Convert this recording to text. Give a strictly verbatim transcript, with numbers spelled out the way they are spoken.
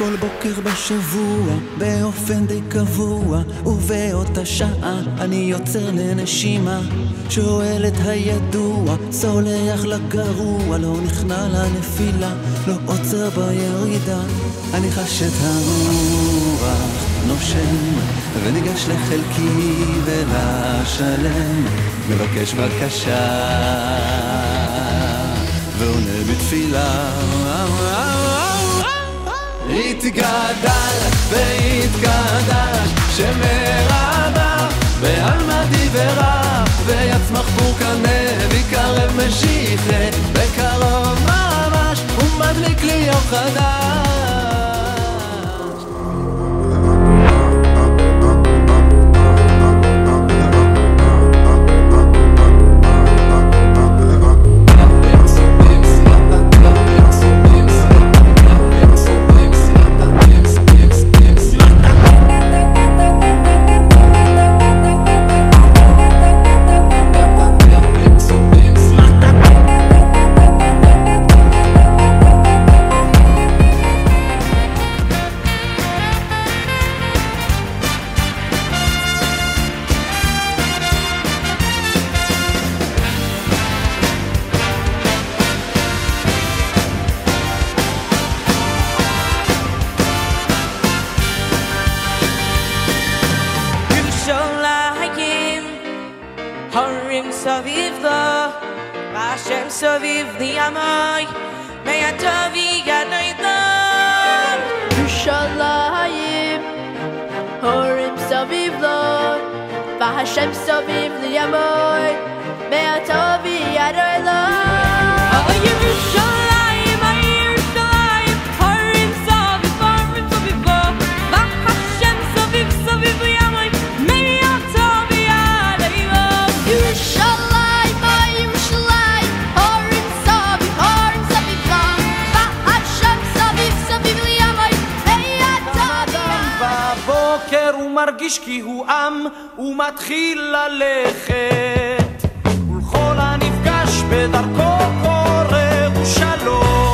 כל בוקר בשבוע, באופן די קבוע, ובאותה שעה אני יוצר לנשימה, שואל את הידוע, סולח לגרוע, לא נכנע לנפילה, לא עוצר בירידה. אני חש את הרוח נושם, וניגש לחלקי ולשלם, מבקש בקשה ועונה בתפילה. התגדל והתקדש שמרבה בעלמדי ורח, ויצמח פורקנה ויקרב משיחה, בקרוב ממש ומדליק לי יום חדש. הרים סביב לו, והשם סביב לי עמי, מהטוב יגדל לו. ירושלים, הרים סביב לו, והשם סביב לי עמי, מהטוב יגדל לו. ירושלים, ירושלים, הרים סביב, הרים סביב לו, והשם סביב סביב לי עמי, מהטוב יגדל לו. ירושלים, ירושלים, הרים סביב, הרים סביב לו, והשם סביב סביב לי עמי, מהטוב יגדל. בבוקר הוא מרגיש כי הוא עם, הוא מתחיל ללכת, ולכל הנפגש בדרכו קורא הוא שלום.